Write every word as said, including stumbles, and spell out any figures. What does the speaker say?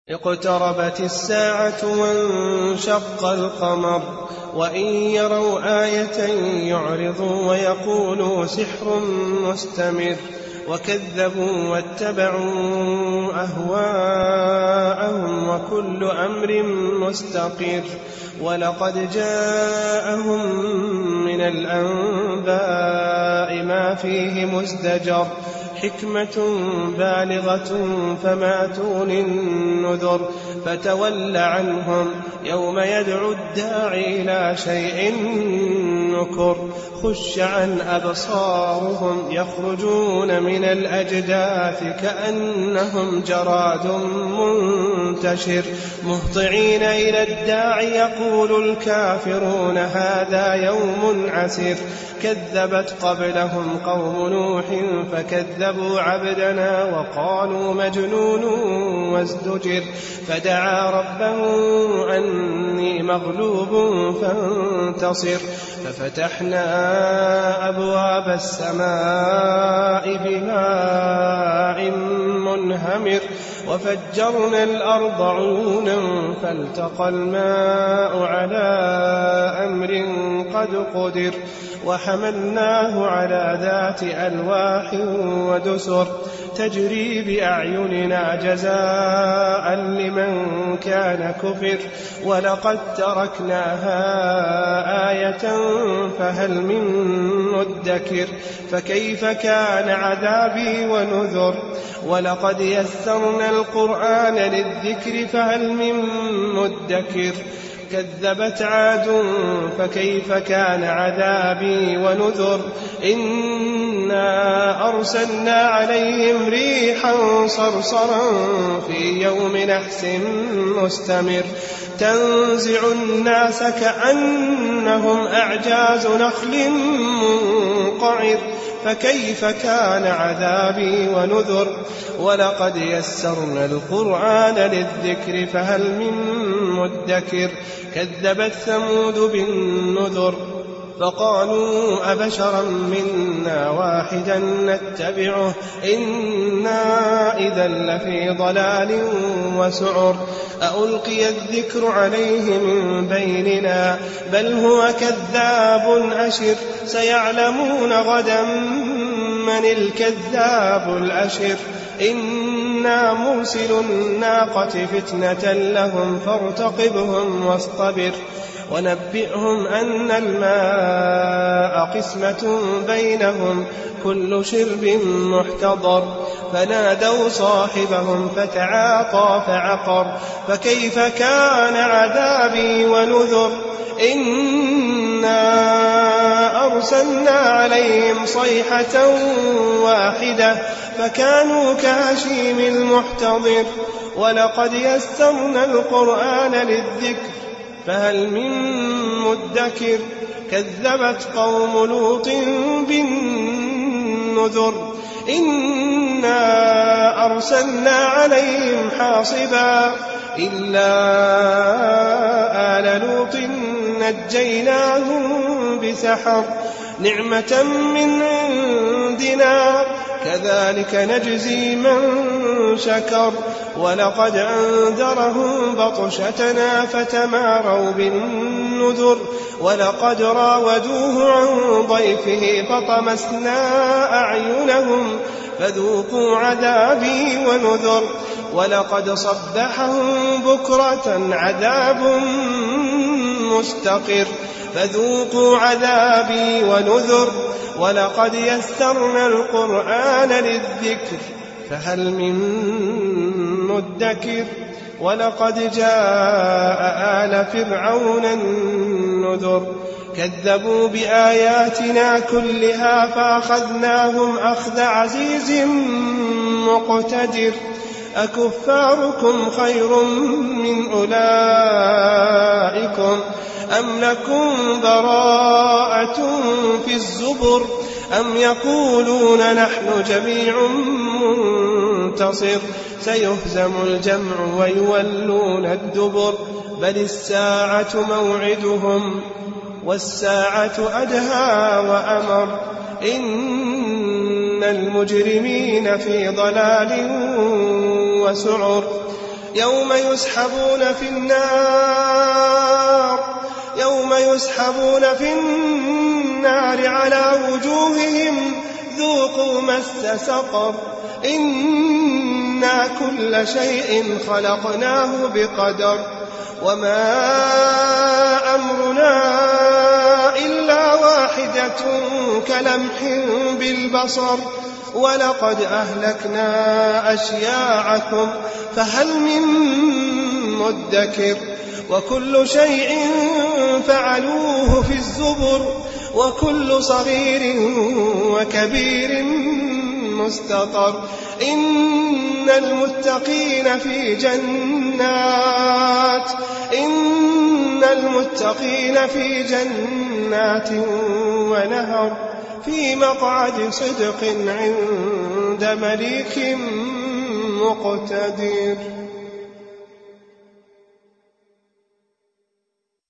اقتربت الساعة وانشق القمر وإن يروا آية يعرضوا ويقولوا سحر مستمر وكذبوا واتبعوا أهواءهم وكل أمر مستقر ولقد جاءهم من الأنباء ما فيه مزدجر حكمة بالغة فما تغني النذر فتول عنهم يوم يدعو الداعي إلى شيء نكر خش عن أبصارهم يخرجون من الأجداث كأنهم جراد منتشر مهطعين إلى الداعي يقول الكافرون هذا يوم عسر كذبت قبلهم قوم نوح فكذبوا عبدنا وقالوا مجنون وازدجر فدعا ربه أني مغلوب فانتصر ففتحنا أبواب السماء بماء منهمر وفجرنا الأرض عيونا فالتقى الماء على أمر قد قدر وحملناه على ذات ألواح ودسر تجري بأعيننا جزاء لمن كان كفر ولقد تركناها آية فهل من مدكر فكيف كان عذابي ونذر ولقد يسرنا القرآن للذكر فهل من مدكر كذبت عاد فكيف كان عذابي ونذر إنا أرسلنا عليهم ريحا صرصرا في يوم نحس مستمر تنزع الناس كأنهم أعجاز نخل منقعر فكيف كان عذابي ونذر ولقد يسرنا القرآن للذكر فهل من مدكر كذبت ثمود بالنذر فقالوا أبشرا منا واحدا نتبعه إنا إذا لفي ضلال وسعر أألقي الذكر عليه من بيننا بل هو كذاب أشر سيعلمون غدا من الكذاب الأشر إنا مرسل الناقة فتنة لهم فارتقبهم واصطبر ونبئهم أن الماء قسمة بينهم كل شرب محتضر فنادوا صاحبهم فتعاطى فعقر فكيف كان عذابي ونذر إنا أرسلنا عليهم صيحة واحدة فكانوا كهشيم المحتضر ولقد يسرنا القرآن للذكر فهل من مدكر كذبت قوم لوط بالنذر إنا أرسلنا عليهم حاصبا إلا آل لوط نجيناهم بسحر نعمة من عندنا كذلك نجزي من شكر ولقد أنذرهم بطشتنا فتماروا بالنذر ولقد راودوه عن ضيفه فطمسنا أعينهم فذوقوا عذابي ونذر ولقد صبحهم بكرة عذاب مستقر فذوقوا عذابي ونذر ولقد يسرنا القرآن للذكر فهل من مدكر ولقد جاء آل فرعون النذر كذبوا بآياتنا كلها فأخذناهم أخذ عزيز مقتدر أكفاركم خير من أولئكم أم لكم براءة في الزبر أم يقولون نحن جميع منتصر سيهزم الجمع ويولون الدبر بل الساعة موعدهم والساعة أدهى وأمر إن المجرمين في ضلال وسعر يوم يسحبون في النار يوم يسحبون في النار على وجوههم ذوقوا مس سقر إنا كل شيء خلقناه بقدر وما أمرنا إلا واحدة كلمح بالبصر ولقد أهلكنا أشياعكم فهل من مدكر وكل شيء فعلوه في الزبر وكل صغير وكبير مستطر إن المتقين في جنات إن المتقين في جنات ونهر في مقعد صدق عند مليك مقتدر.